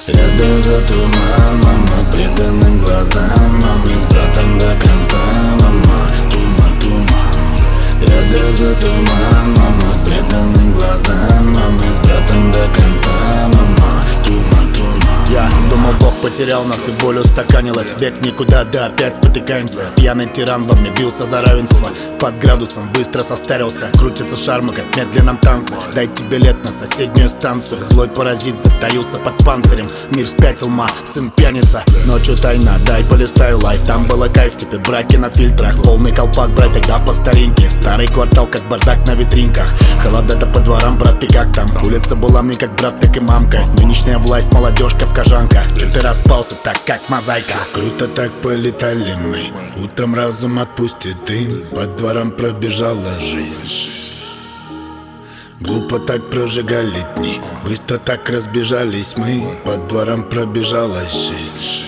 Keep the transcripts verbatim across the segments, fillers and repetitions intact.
Это за туман, мама, преданным глазам, мамы с братом до конца, мама, туман, туман. Это за туман, мама, преданным глазам, мамы с братом до конца, мама, туман, туман. Я думал, Бог потерял нас и боль устаканилась. Бег в никуда, да опять спотыкаемся. Пьяный тиран во мне бился за равенство. Под градусом быстро состарился. Крутится шармы, как в медленном танце. Дай тебе билет на соседнюю станцию. Злой паразит затаился под панцирем. Мир спятил, ма, сын пьяница. Ночью тайна, дай полистаю лайф. Там было кайф, теперь браки на фильтрах. Полный колпак, брать тогда по старинке. Старый квартал, как бардак на витринках. Холода по дворам, брат, ты как там? Улица была мне как брат, так и мамка. Нынешняя власть, молодежка в кожанках. Чё ты распался так, как мозаика? Круто так полетали мы. Утром разум отпустит дым. По дворам пробежала жизнь. Глупо так прожигали дни. Быстро так разбежались мы. По дворам пробежалась жизнь.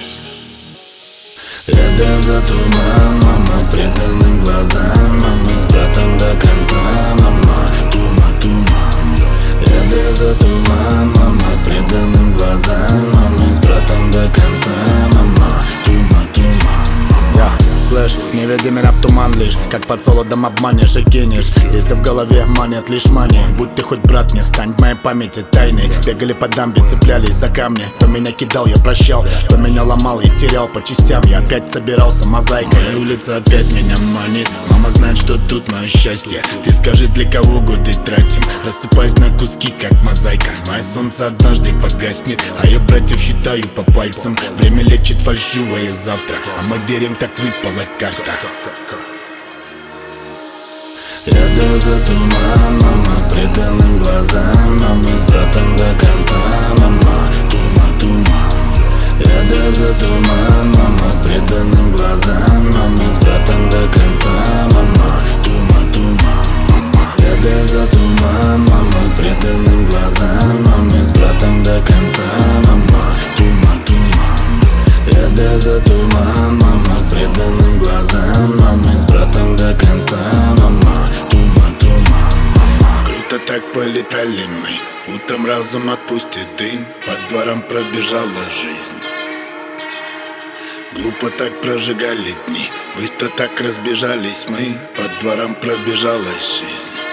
Это за туман, мама, преданным глазам, мамы с братом до конца, мама, туман, туман. Это за туман, мама, преданным глазам, мамы с братом до конца, мама, туман, туман. Я, слышь, не веди меня в туман лишь. Как под солодом обманешь и кинешь. Если в голове манят лишь мани. Будь ты хоть брат мне, стань в моей памяти тайной. Бегали по дамбе, цеплялись за камни. Кто меня кидал, я прощал. Кто меня ломал и терял по частям. Я опять собирался мозаикой. И улица опять меня манит. Мама знает, что тут мое счастье. Ты скажи, для кого годы тратим? Рассыпаясь на куски, как мозаика. Мое солнце однажды погаснет, а я братьев считаю по пальцам. Время лечит фальшивое завтра, а мы верим, так выпала карта. Это за туман, мама, преданным глазам, мамы с братом до конца, мама, туман, туман. Это за туман, мама, преданным глазам, мамы с братом до конца, мама, туман, туман. Это за туман, мама, преданным глазам, мамы с братом до конца, мама, туман, туман. Это за туман, мама, преданным глазам, мамы с братом до конца, мама, туман, туман. Круто так полетали мы. Утром разум отпустит дым. По дворам пробежала жизнь. Глупо так прожигали дни. Быстро так разбежались мы. По дворам пробежалась жизнь.